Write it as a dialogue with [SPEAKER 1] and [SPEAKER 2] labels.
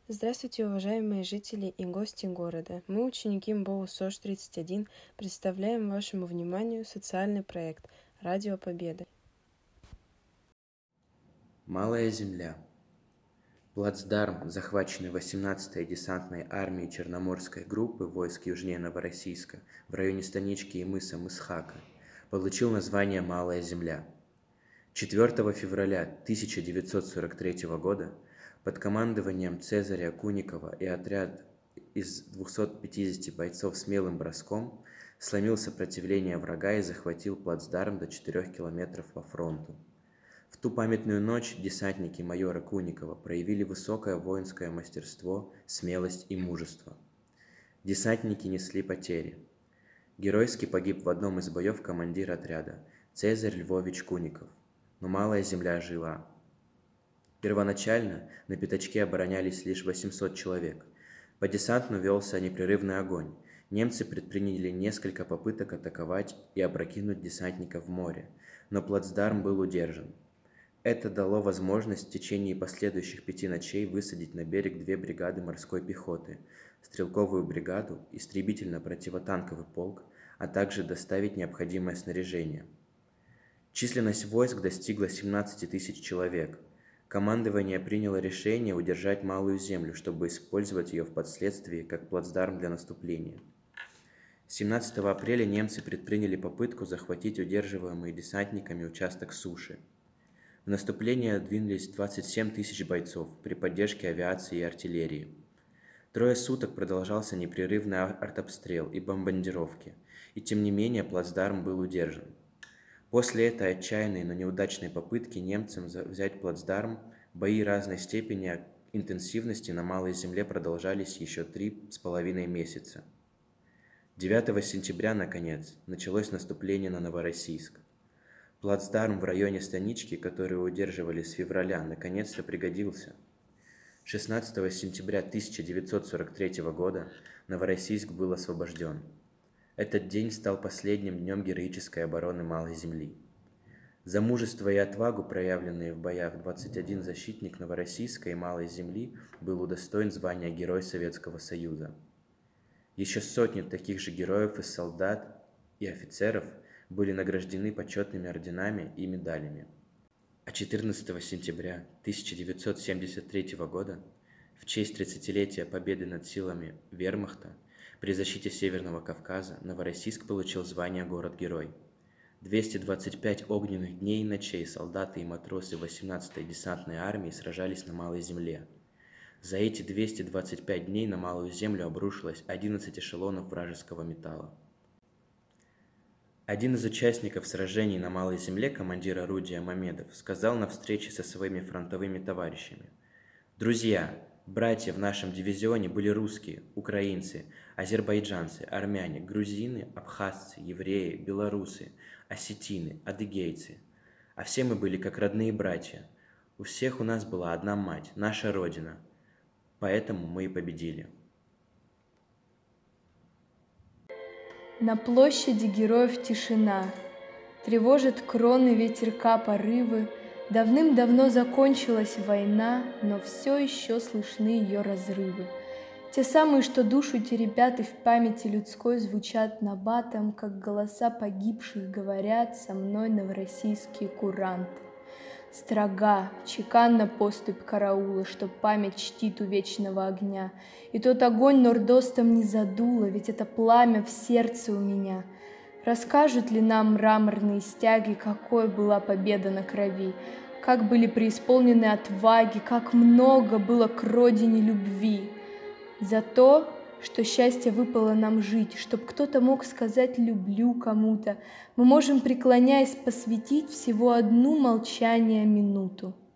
[SPEAKER 1] Здравствуйте, уважаемые жители и гости города. Мы, ученики МБОУ СОЖ-31, представляем вашему вниманию социальный проект «Радио Победы».
[SPEAKER 2] Малая земля. Плацдарм, захваченный 18-й десантной армией Черноморской группы войск южнее Новороссийска в районе станички и мыса Мысхака, получил название «Малая земля». 4 февраля 1943 года под командованием Цезаря Куникова и отряд из 250 бойцов смелым броском сломил сопротивление врага и захватил плацдарм до 4 километров по фронту. В ту памятную ночь десантники майора Куникова проявили высокое воинское мастерство, смелость и мужество. Десантники несли потери. Геройски погиб в одном из боев командир отряда Цезарь Львович Куников, но малая земля жила. Первоначально на пятачке оборонялись лишь 800 человек. По десанту велся непрерывный огонь. Немцы предприняли несколько попыток атаковать и опрокинуть десантников в море, но плацдарм был удержан. Это дало возможность в течение последующих 5 ночей высадить на берег 2 бригады морской пехоты, стрелковую бригаду, истребительно-противотанковый полк, а также доставить необходимое снаряжение. Численность войск достигла 17 тысяч человек. Командование приняло решение удержать Малую землю, чтобы использовать ее впоследствии как плацдарм для наступления. 17 апреля немцы предприняли попытку захватить удерживаемый десантниками участок суши. В наступление двинулись 27 тысяч бойцов при поддержке авиации и артиллерии. 3 суток продолжался непрерывный артобстрел и бомбардировки, и тем не менее плацдарм был удержан. После этой отчаянной, но неудачной попытки немцам взять плацдарм, бои разной степени интенсивности на Малой земле продолжались еще 3,5 месяца. 9 сентября, наконец, началось наступление на Новороссийск. Плацдарм в районе станички, который удерживали с февраля, наконец-то пригодился. 16 сентября 1943 года Новороссийск был освобожден. Этот день стал последним днем героической обороны Малой земли. За мужество и отвагу, проявленные в боях, 21 защитник Новороссийска и Малой земли был удостоен звания Герой Советского Союза. Еще сотни таких же героев из солдат и офицеров были награждены почетными орденами и медалями. А 14 сентября 1973 года, в честь 30-летия победы над силами вермахта при защите Северного Кавказа, Новороссийск получил звание «Город-герой». 225 огненных дней и ночей солдаты и матросы 18-й десантной армии сражались на Малой земле. За эти 225 дней на Малую землю обрушилось 11 эшелонов вражеского металла. Один из участников сражений на Малой земле, командир орудия Мамедов, сказал на встрече со своими фронтовыми товарищами: «Друзья, братья в нашем дивизионе были русские, украинцы, азербайджанцы, армяне, грузины, абхазцы, евреи, белорусы, осетины, адыгейцы. А все мы были как родные братья. У всех у нас была одна мать, наша Родина. Поэтому мы и победили».
[SPEAKER 3] На площади героев тишина, тревожит кроны ветерка порывы. Давным-давно закончилась война, но все еще слышны ее разрывы. Те самые, что душу теребят и в памяти людской звучат набатом, как голоса погибших говорят со мной новороссийские куранты. Строга, чеканна поступь караула, чтоб память чтит у вечного огня. И тот огонь нордостом не задуло, ведь это пламя в сердце у меня. Расскажут ли нам мраморные стяги, какой была победа на крови, как были преисполнены отваги, как много было к родине любви. За то, что счастье выпало нам жить, чтоб кто-то мог сказать «люблю» кому-то, мы можем, преклоняясь, посвятить всего одну молчание минуту.